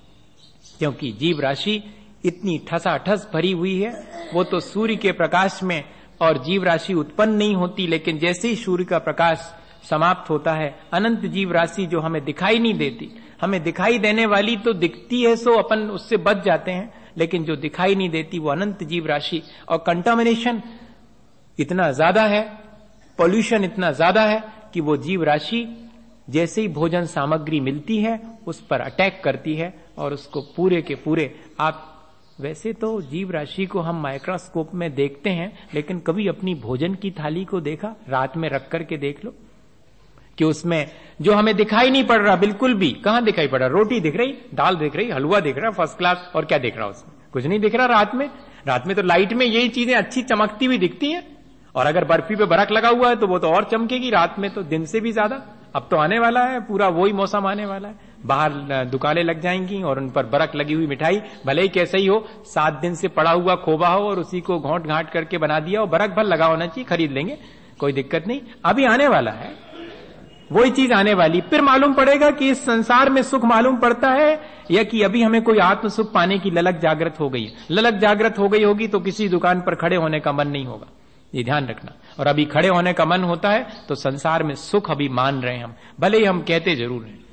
क्योंकि जीव राशि इतनी ठसाठस भरी हुई है। वो तो सूर्य के प्रकाश में और जीव राशि उत्पन्न नहीं होती, लेकिन जैसे ही सूर्य का प्रकाश समाप्त होता है, अनंत जीव राशि जो हमें दिखाई नहीं देती, हमें दिखाई देने वाली तो दिखती है, सो अपन उससे बच जाते हैं, लेकिन जो दिखाई नहीं देती वो अनंत जीव राशि। और कंटामिनेशन इतना ज्यादा है, पॉल्यूशन इतना ज्यादा है कि वो जीव राशि जैसे ही भोजन सामग्री मिलती है उस पर अटैक करती है और उसको पूरे के पूरे। आप वैसे तो जीव राशि को हम माइक्रोस्कोप में देखते हैं, लेकिन कभी अपनी भोजन की थाली को देखा? रात में रख करके देख लो कि उसमें जो हमें दिखाई नहीं पड़ रहा, बिल्कुल भी कहां दिखाई पड़ रहा, रोटी दिख रही, दाल दिख रही, हलवा दिख रहा फर्स्ट क्लास, और क्या दिख रहा उसमें? कुछ नहीं दिख रहा। रात में रात में तो लाइट में यही चीजें अच्छी चमकती हुई दिखती हैं, और अगर बर्फी पे बर्फ लगा हुआ है तो वो तो और चमकेगी रात में, तो दिन से भी ज्यादा। अब तो आने वाला है, पूरा वही मौसम आने वाला है, बाहर दुकानें लग जाएंगी और उन पर बर्फ लगी हुई मिठाई, भले ही कैसे ही हो, सात दिन से पड़ा हुआ खोबा हो और उसी को घोंट घाट करके बना दिया, और बर्फ भर लगा होना चाहिए, खरीद लेंगे, कोई दिक्कत नहीं। अभी आने वाला है वही चीज आने वाली। फिर मालूम पड़ेगा कि इस संसार में सुख मालूम पड़ता है या कि अभी हमें कोई आत्म सुख पाने की ललक जागृत हो गई है। ललक जागृत हो गई होगी तो किसी दुकान पर खड़े होने का मन नहीं होगा, ये ध्यान रखना। और अभी खड़े होने का मन होता है तो संसार में सुख अभी मान रहे हैं हम, भले ही हम कहते जरूर हैं,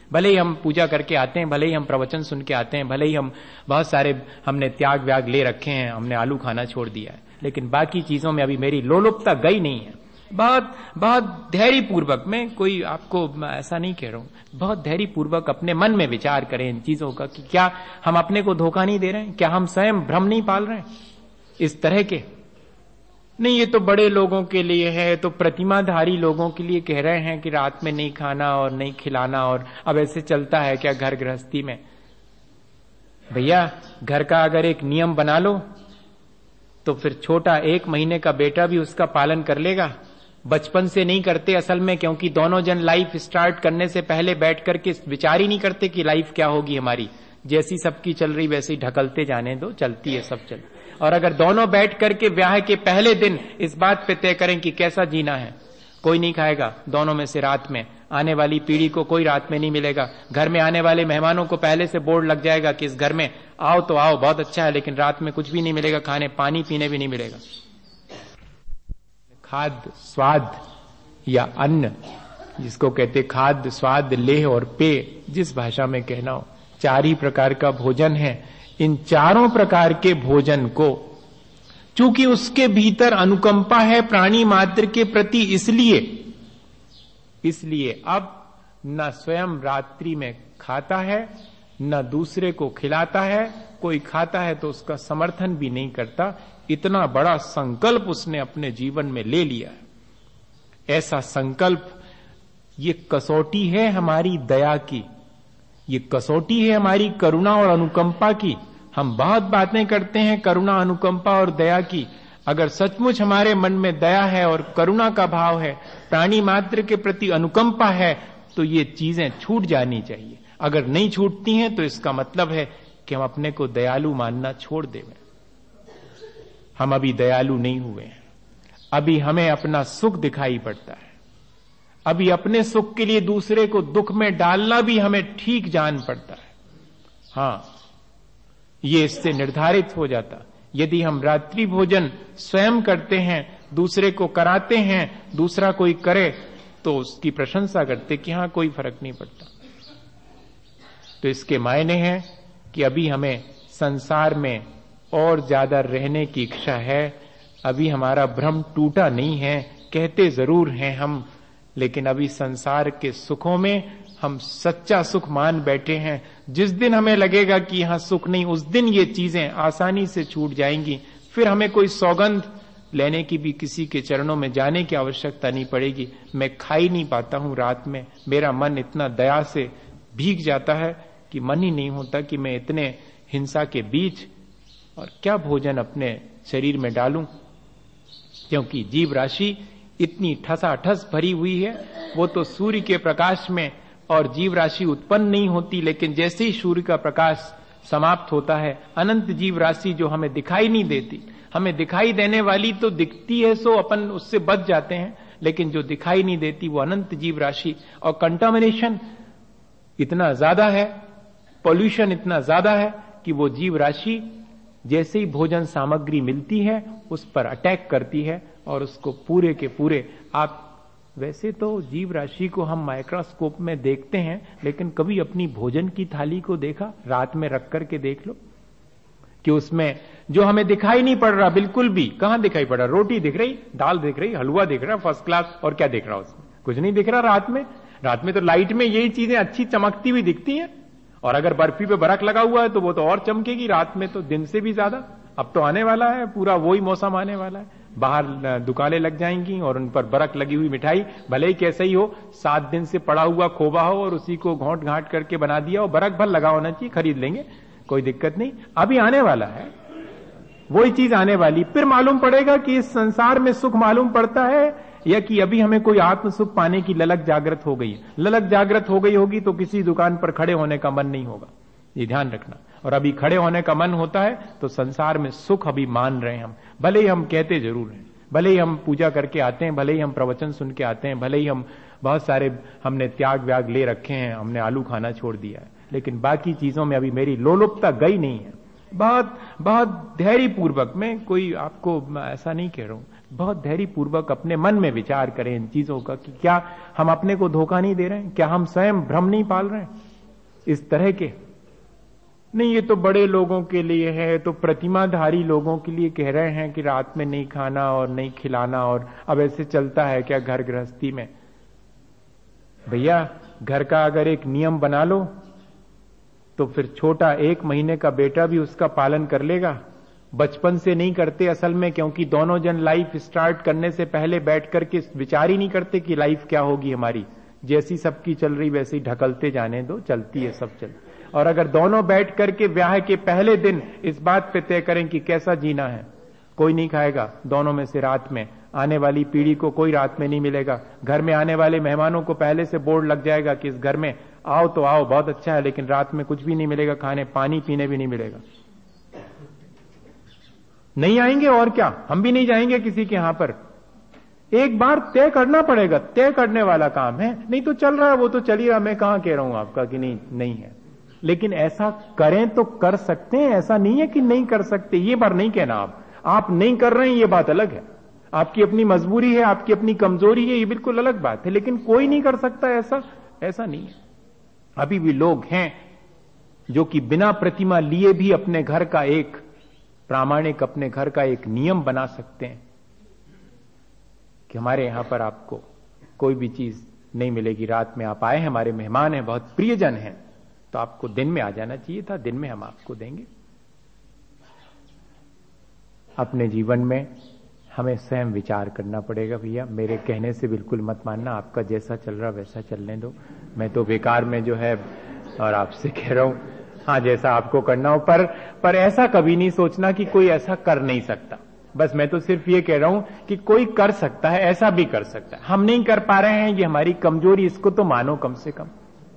भले ही हम पूजा करके आते हैं, भले ही हम प्रवचन सुन के आते हैं, भले ही हम बहुत सारे हमने त्याग व्याग ले रखे हैं, हमने आलू खाना छोड़ दिया है, लेकिन बाकी चीजों में अभी मेरी लोलुपता गई नहीं है। बहुत बहुत धैर्य पूर्वक, मैं कोई आपको ऐसा नहीं कह रहा हूं, बहुत धैर्य पूर्वक अपने मन में विचार करें इन चीजों का कि क्या हम अपने को धोखा नहीं दे रहे हैं, क्या हम स्वयं भ्रम नहीं पाल रहे हैं इस तरह के। नहीं, ये तो बड़े लोगों के लिए है, तो प्रतिमाधारी लोगों के लिए कह रहे हैं कि रात में नहीं खाना और नहीं खिलाना, और अब ऐसे चलता है क्या घर गृहस्थी में? भैया, घर का अगर एक नियम बना लो तो फिर छोटा एक महीने का बेटा भी उसका पालन कर लेगा। बचपन से नहीं करते असल में, क्योंकि दोनों जन लाइफ स्टार्ट करने से पहले बैठ करके विचार ही नहीं करते कि लाइफ क्या होगी हमारी, जैसी सबकी चल रही वैसे ही ढकलते जाने दो, चलती है सब चल। और अगर दोनों बैठ करके ब्याह के पहले दिन इस बात पे तय करें कि कैसा जीना है, कोई नहीं खाएगा दोनों में से रात में, आने वाली पीढ़ी को कोई रात में नहीं मिलेगा, घर में आने वाले मेहमानों को पहले से बोर्ड लग जाएगा कि इस घर में आओ तो आओ, बहुत अच्छा है, लेकिन रात में कुछ भी नहीं मिलेगा खाने, पानी पीने भी नहीं मिलेगा। खाद्य स्वाद या अन्न, जिसको कहते खाद्य स्वाद लेह और पेय, जिस भाषा में कहना हो, चार ही प्रकार का भोजन है। इन चारों प्रकार के भोजन को, चूंकि उसके भीतर अनुकंपा है प्राणी मात्र के प्रति, इसलिए इसलिए अब न स्वयं रात्रि में खाता है, न दूसरे को खिलाता है, कोई खाता है तो उसका समर्थन भी नहीं करता। इतना बड़ा संकल्प उसने अपने जीवन में ले लिया है। ऐसा संकल्प, ये कसौटी है हमारी दया की, ये कसौटी है हमारी करुणा और अनुकंपा की। हम बहुत बातें करते हैं करुणा, अनुकंपा और दया की, अगर सचमुच हमारे मन में दया है और करुणा का भाव है, प्राणी मात्र के प्रति अनुकंपा है, तो ये चीजें छूट जानी चाहिए। अगर नहीं छूटती हैं तो इसका मतलब है कि हम अपने को दयालु मानना छोड़ देंगे। हम अभी दयालु नहीं हुए हैं, अभी हमें अपना सुख दिखाई पड़ता है, अभी अपने सुख के लिए दूसरे को दुख में डालना भी हमें ठीक जान पड़ता है। हां, ये इससे निर्धारित हो जाता। यदि हम रात्रि भोजन स्वयं करते हैं, दूसरे को कराते हैं, दूसरा कोई करे तो उसकी प्रशंसा करते कि हां कोई फर्क नहीं पड़ता, तो इसके मायने हैं कि अभी हमें संसार में और ज्यादा रहने की इच्छा है, अभी हमारा भ्रम टूटा नहीं है। कहते जरूर हैं हम, लेकिन अभी संसार के सुखों में हम सच्चा सुख मान बैठे हैं। जिस दिन हमें लगेगा कि यहां सुख नहीं, उस दिन ये चीजें आसानी से छूट जाएंगी, फिर हमें कोई सौगंध लेने की भी, किसी के चरणों में जाने की आवश्यकता नहीं पड़ेगी। मैं खा ही नहीं पाता हूं रात में, मेरा मन इतना दया से भीग जाता है कि मन ही नहीं होता कि मैं इतने हिंसा के बीच और क्या भोजन अपने शरीर में डालूं, क्योंकि जीव राशि इतनी ठसाठस भरी हुई है। वो तो सूर्य के प्रकाश में और जीव राशि उत्पन्न नहीं होती, लेकिन जैसे ही सूर्य का प्रकाश समाप्त होता है, अनंत जीव राशि जो हमें दिखाई नहीं देती, हमें दिखाई देने वाली तो दिखती है सो अपन उससे बच जाते हैं, लेकिन जो दिखाई नहीं देती वो अनंत जीव राशि। और कंटामिनेशन इतना ज्यादा है, पॉल्यूशन इतना ज्यादा है कि वो जीव राशि जैसे ही भोजन सामग्री मिलती है उस पर अटैक करती है और उसको पूरे के पूरे। आप वैसे तो जीव राशि को हम माइक्रोस्कोप में देखते हैं, लेकिन कभी अपनी भोजन की थाली को देखा? रात में रख करके देख लो कि उसमें जो हमें दिखाई नहीं पड़ रहा, बिल्कुल भी कहां दिखाई पड़ रहा, रोटी दिख रही, दाल दिख रही, हलवा दिख रहा फर्स्ट क्लास, और क्या दिख रहा उसमें? कुछ नहीं दिख रहा रात में। रात में तो लाइट में यही चीजें अच्छी चमकती हुई दिखती हैं, और अगर बर्फी पे बर्फ लगा हुआ है तो वो तो और चमकेगी, रात में तो दिन से भी ज्यादा। अब तो आने वाला है, पूरा वही मौसम आने वाला है, बाहर दुकानें लग जाएंगी और उन पर बर्फ लगी हुई मिठाई, भले ही कैसे ही हो, सात दिन से पड़ा हुआ खोबा हो और उसी को घोंट घाट करके बना दिया हो, बर्फ भर लगा होना चाहिए, खरीद लेंगे, कोई दिक्कत नहीं। अभी आने वाला है, वही चीज आने वाली, फिर मालूम पड़ेगा कि इस संसार में सुख मालूम पड़ता है या कि अभी हमें कोई आत्म सुख पाने की ललक जागृत हो गई है। ललक जागृत हो गई होगी तो किसी दुकान पर खड़े होने का मन नहीं होगा, ये ध्यान रखना। और अभी खड़े होने का मन होता है तो संसार में सुख अभी मान रहे हैं हम, भले ही हम कहते जरूर हैं, भले ही हम पूजा करके आते हैं, भले ही हम प्रवचन सुन के आते हैं, भले ही हम बहुत सारे हमने त्याग व्याग ले रखे हैं, हमने आलू खाना छोड़ दिया है, लेकिन बाकी चीजों में अभी मेरी लोलुपता गई नहीं है। बहुत बहुत धैर्य पूर्वक, मैं कोई आपको ऐसा नहीं कह रहा हूं, बहुत धैर्य पूर्वक अपने मन में विचार करें इन चीजों का कि क्या हम अपने को धोखा नहीं दे रहे हैं, क्या हम स्वयं भ्रम नहीं पाल रहे हैं इस तरह के। नहीं, ये तो बड़े लोगों के लिए है, तो प्रतिमाधारी लोगों के लिए कह रहे हैं कि रात में नहीं खाना और नहीं खिलाना, और अब ऐसे चलता है क्या घर गृहस्थी में? भैया, घर का अगर एक नियम बना लो तो फिर छोटा एक महीने का बेटा भी उसका पालन कर लेगा। बचपन से नहीं करते असल में, क्योंकि दोनों जन लाइफ स्टार्ट करने से पहले बैठ करके विचार ही नहीं करते कि लाइफ क्या होगी हमारी। जैसी सबकी चल रही वैसी ढकलते जाने दो, चलती है सब चल। और अगर दोनों बैठ करके ब्याह के पहले दिन इस बात पे तय करें कि कैसा जीना है, कोई नहीं खाएगा दोनों में से रात में, आने वाली पीढ़ी को कोई रात में नहीं मिलेगा। घर में आने वाले मेहमानों को पहले से बोर्ड लग जाएगा कि इस घर में आओ तो आओ, बहुत अच्छा है, लेकिन रात में कुछ भी नहीं मिलेगा खाने, पानी पीने भी नहीं मिलेगा। नहीं आएंगे और क्या, हम भी नहीं जाएंगे किसी के यहां पर। एक बार तय करना पड़ेगा, तय करने वाला काम है। नहीं तो चल रहा है, वो तो चल ही रहा, मैं कहां कह रहा हूं आपका कि नहीं नहीं है। लेकिन ऐसा करें तो कर सकते हैं, ऐसा नहीं है कि नहीं कर सकते। ये बार नहीं कहना आप आप नहीं कर रहे हैं, ये बात अलग है। आपकी अपनी मजबूरी है, आपकी अपनी कमजोरी है, ये बिल्कुल अलग बात है। लेकिन कोई नहीं कर सकता ऐसा, ऐसा नहीं है। अभी भी लोग हैं जो कि बिना प्रतिमा लिए भी अपने घर का एक प्रामाणिक, अपने घर का एक नियम बना सकते हैं कि हमारे यहां पर आपको कोई भी चीज नहीं मिलेगी। रात में आप आए हैं, हमारे मेहमान हैं, बहुत प्रियजन हैं, तो आपको दिन में आ जाना चाहिए था, दिन में हम आपको देंगे। अपने जीवन में हमें स्वयं विचार करना पड़ेगा। भैया, मेरे कहने से बिल्कुल मत मानना, आपका जैसा चल रहा वैसा चलने दो, मैं तो बेकार में जो है, और आपसे कह रहा हूं हाँ जैसा आपको करना हो, पर पर ऐसा कभी नहीं सोचना कि कोई ऐसा कर नहीं सकता। बस मैं तो सिर्फ ये कह रहा हूं कि कोई कर सकता है, ऐसा भी कर सकता है। हम नहीं कर पा रहे हैं, ये हमारी कमजोरी, इसको तो मानो कम से कम।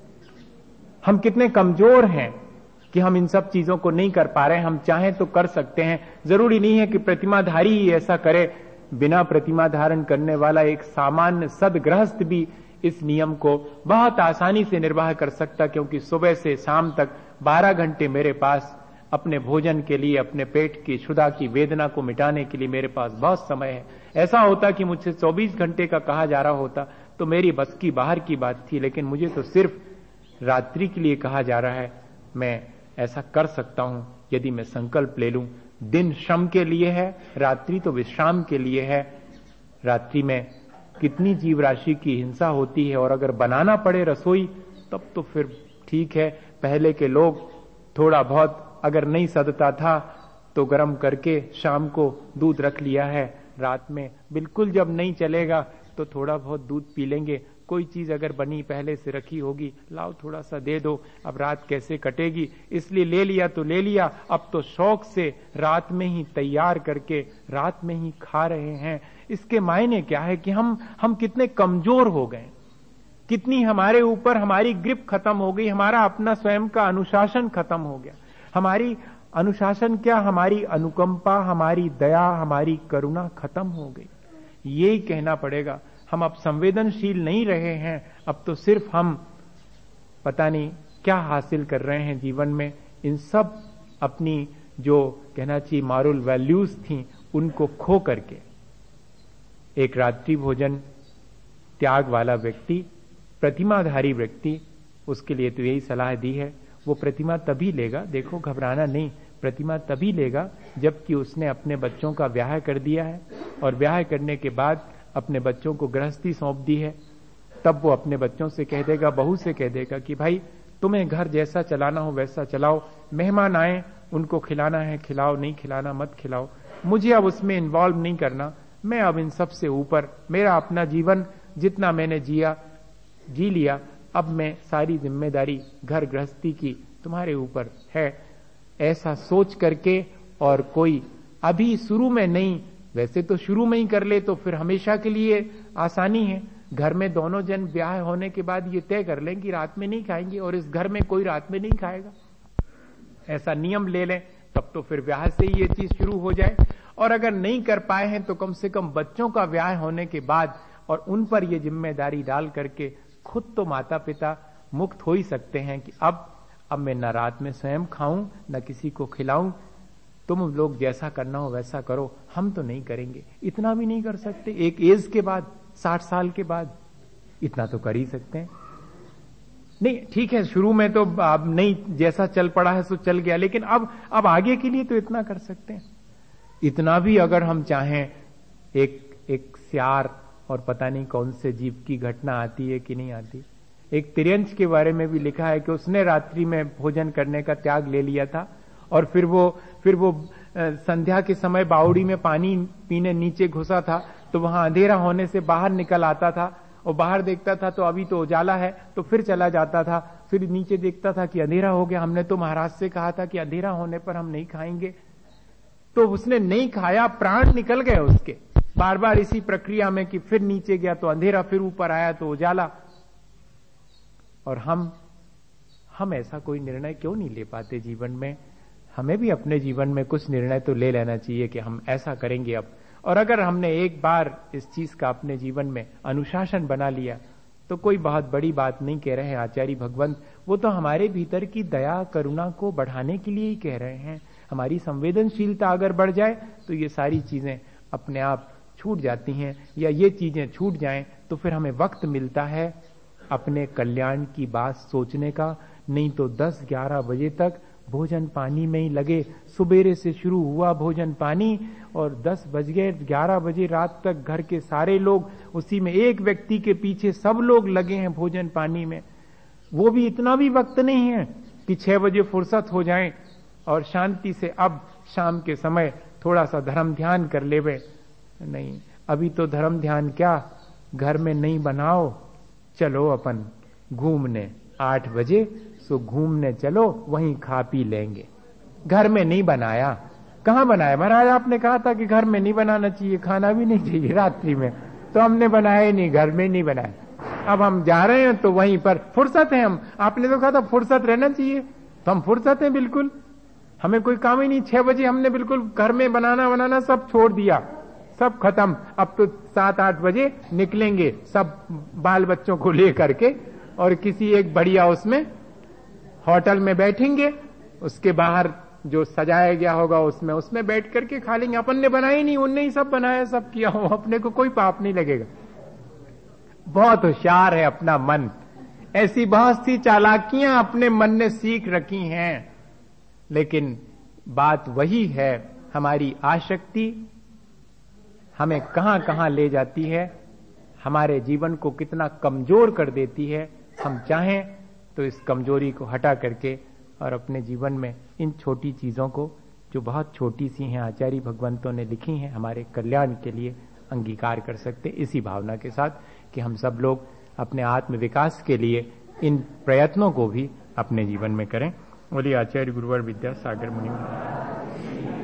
हम कितने कमजोर हैं कि हम इन सब चीजों को नहीं कर पा रहे हैं। हम चाहें तो कर सकते हैं। जरूरी नहीं है कि प्रतिमाधारी ही ऐसा करे। बिना प्रतिमा धारण करने वाला एक सामान्य सदगृहस्थ भी इस नियम को बहुत आसानी से निर्वाह कर सकता, क्योंकि सुबह से शाम तक बारह घंटे मेरे पास अपने भोजन के लिए, अपने पेट की क्षुधा की वेदना को मिटाने के लिए मेरे पास बहुत समय है। ऐसा होता कि मुझसे चौबीस घंटे का कहा जा रहा होता तो मेरी बस की बाहर की बात थी, लेकिन मुझे तो सिर्फ रात्रि के लिए कहा जा रहा है। मैं ऐसा कर सकता हूं यदि मैं संकल्प ले लूं। दिन श्रम के लिए है, रात्रि तो विश्राम के लिए है। रात्रि में कितनी जीव राशि की हिंसा होती है, और अगर बनाना पड़े रसोई तब तो फिर ठीक है। पहले के लोग थोड़ा बहुत अगर नहीं सदता था तो गर्म करके शाम को दूध रख लिया है। रात में बिल्कुल जब नहीं चलेगा तो थोड़ा बहुत दूध पी लेंगे। कोई चीज अगर बनी पहले से रखी होगी, लाओ थोड़ा सा दे दो, अब रात कैसे कटेगी, इसलिए ले लिया तो ले लिया। अब तो शौक से रात में ही तैयार करके रात में ही खा रहे हैं। इसके मायने क्या है कि हम हम कितने कमजोर हो गए, कितनी हमारे ऊपर हमारी ग्रिप खत्म हो गई, हमारा अपना स्वयं का अनुशासन खत्म हो गया। हमारी अनुशासन क्या, हमारी अनुकंपा, हमारी दया, हमारी करुणा खत्म हो गई। यही कहना पड़ेगा। हम अब संवेदनशील नहीं रहे हैं। अब तो सिर्फ हम पता नहीं क्या हासिल कर रहे हैं जीवन में। इन सब अपनी जो कहना चाहिए मॉरल वैल्यूज थी उनको खो करके एक रात्रि भोजन त्याग वाला व्यक्ति, प्रतिमाधारी व्यक्ति, उसके लिए तो यही सलाह दी है। वो प्रतिमा तभी लेगा, देखो घबराना नहीं, प्रतिमा तभी लेगा जबकि उसने अपने बच्चों का ब्याह कर दिया है, और ब्याह करने के बाद अपने बच्चों को गृहस्थी सौंप दी है। तब वो अपने बच्चों से कह देगा, बहू से कह देगा कि भाई तुम्हें घर जैसा चलाना हो वैसा चलाओ, मेहमान आए उनको खिलाना है खिलाओ, नहीं खिलाना मत खिलाओ, मुझे अब उसमें इन्वॉल्व नहीं करना। मैं अब इन सब से ऊपर, मेरा अपना जीवन जितना मैंने जिया जी लिया, अब मैं सारी जिम्मेदारी घर गृहस्थी की तुम्हारे ऊपर है। ऐसा सोच करके, और कोई अभी शुरू में नहीं, वैसे तो शुरू में ही कर ले तो फिर हमेशा के लिए आसानी है। घर में दोनों जन ब्याह होने के बाद ये तय कर लें कि रात में नहीं खाएंगे, और इस घर में कोई रात में नहीं खाएगा, ऐसा नियम ले लें, तब तो फिर ब्याह से ही ये चीज शुरू हो जाए। और अगर नहीं कर पाए हैं तो कम से कम बच्चों का ब्याह होने के बाद और उन पर ये जिम्मेदारी डाल करके खुद तो माता पिता मुक्त हो ही सकते हैं कि अब अब मैं न रात में स्वयं खाऊं न किसी को खिलाऊं। तुम लोग जैसा करना हो वैसा करो, हम तो नहीं करेंगे। इतना भी नहीं कर सकते? एक एज के बाद, साठ साल के बाद इतना तो कर ही सकते हैं। नहीं ठीक है, शुरू में तो अब नहीं, जैसा चल पड़ा है सो चल गया, लेकिन अब अब आगे के लिए तो इतना कर सकते हैं। इतना भी अगर हम चाहें, एक एक सियार और पता नहीं कौन से जीव की घटना आती है कि नहीं आती। एक तिर्यंच के बारे में भी लिखा है कि उसने रात्रि में भोजन करने का त्याग ले लिया था, और फिर वो फिर वो संध्या के समय बावड़ी में पानी पीने नीचे घुसा था, तो वहां अंधेरा होने से बाहर निकल आता था, और बाहर देखता था तो अभी तो उजाला है, तो फिर चला जाता था, फिर नीचे देखता था कि अंधेरा हो गया, हमने तो महाराज से कहा था कि अंधेरा होने पर हम नहीं खाएंगे, तो उसने नहीं खाया, प्राण निकल गए उसके, बार बार इसी प्रक्रिया में कि फिर नीचे गया तो अंधेरा, फिर ऊपर आया तो उजाला। और हम हम ऐसा कोई निर्णय क्यों नहीं ले पाते जीवन में? हमें भी अपने जीवन में कुछ निर्णय तो ले लेना चाहिए कि हम ऐसा करेंगे अब। और अगर हमने एक बार इस चीज का अपने जीवन में अनुशासन बना लिया तो कोई बहुत बड़ी बात नहीं कह रहे हैं आचार्य भगवंत, वो तो हमारे भीतर की दया करुणा को बढ़ाने के लिए ही कह रहे हैं। हमारी संवेदनशीलता अगर बढ़ जाए तो ये सारी चीजें अपने आप छूट जाती हैं, या ये चीजें छूट जाएं तो फिर हमें वक्त मिलता है अपने कल्याण की बात सोचने का। नहीं तो दस ग्यारह बजे तक भोजन पानी में ही लगे, सुबेरे से शुरू हुआ भोजन पानी और दस बज गए, ग्यारह बजे रात तक घर के सारे लोग उसी में, एक व्यक्ति के पीछे सब लोग लगे हैं भोजन पानी में। वो भी इतना भी वक्त नहीं है कि छह बजे फुर्सत हो जाए और शांति से अब शाम के समय थोड़ा सा धर्म ध्यान कर लेवे। नहीं, अभी तो धर्म ध्यान क्या, घर में नहीं बनाओ, चलो अपन घूमने, आठ बजे सो घूमने चलो, वहीं खा पी लेंगे। घर में नहीं बनाया, कहां बनाया महाराज? आपने कहा था कि घर में नहीं बनाना चाहिए, खाना भी नहीं चाहिए रात्रि में, तो हमने बनाया ही नहीं, घर में नहीं बनाया। अब हम जा रहे हैं तो वहीं पर फुर्सत है हम, आपने तो कहा था फुर्सत रहना चाहिए, तो हम फुर्सत है बिल्कुल, हमें कोई काम ही नहीं। छह बजे हमने बिल्कुल घर में बनाना बनाना सब छोड़ दिया, सब खत्म। अब तो सात आठ बजे निकलेंगे सब बाल बच्चों को लेकर के, और किसी एक बढ़िया उसमें होटल में बैठेंगे, उसके बाहर जो सजाया गया होगा उसमें उसमें बैठ करके खा लेंगे। अपन ने बनाया नहीं, उनने ही सब बनाया, सब किया हो, अपने को कोई पाप नहीं लगेगा। बहुत होशियार है अपना मन, ऐसी बहुत सी चालाकियां अपने मन ने सीख रखी हैं। लेकिन बात वही है, हमारी आसक्ति हमें कहां कहां ले जाती है, हमारे जीवन को कितना कमजोर कर देती है। हम चाहें तो इस कमजोरी को हटा करके और अपने जीवन में इन छोटी चीजों को, जो बहुत छोटी सी हैं, आचार्य भगवंतों ने लिखी हैं हमारे कल्याण के लिए, अंगीकार कर सकते, इसी भावना के साथ कि हम सब लोग अपने आत्म विकास के लिए इन प्रयत्नों को भी अपने जीवन में करें। बोलिए आचार्य गुरुवर विद्यासागर मुनि।